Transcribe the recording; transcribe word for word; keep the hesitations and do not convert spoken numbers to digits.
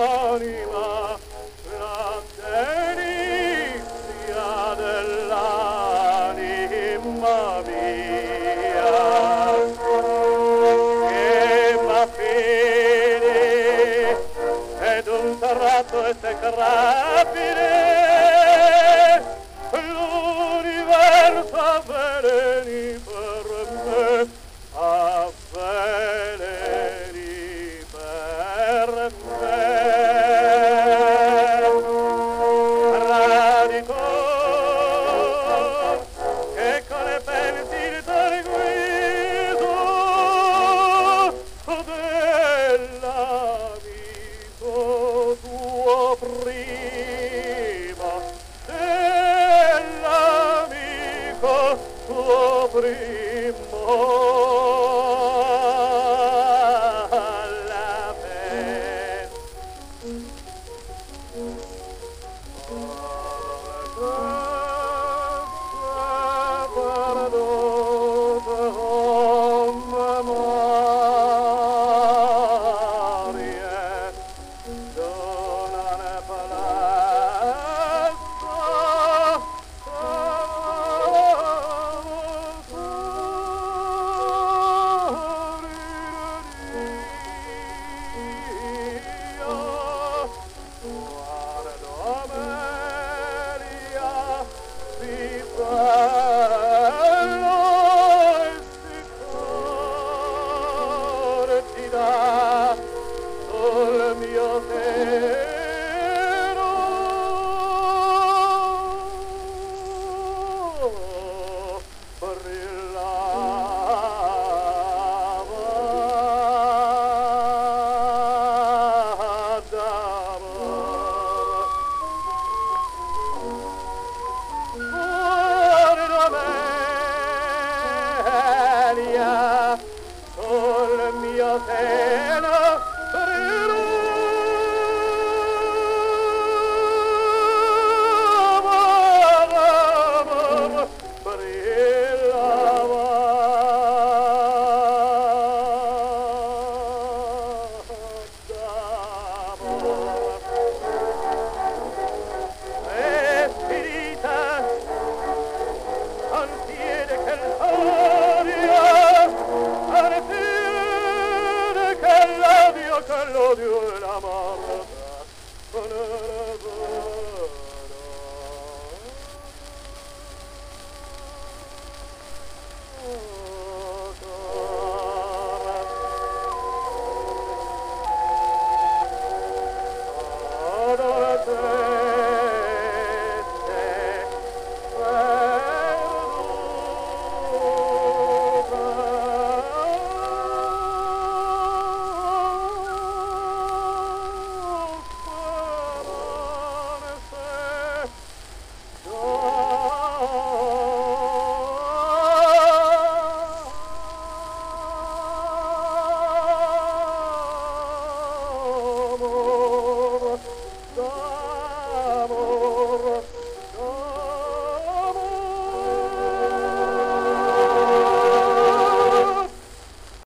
l'anima, la delizia dell'anima mia, che m'affidi ed un tratto esecrabile l'universo avveleni per me, avveleni per me. Traditor che con le pensieri del guido dell'amico tuo prima, dell'amico tuo primo. Sul mio seno brillava d'amor. Guarda Amelia, sul mio seno che l'odio e la morte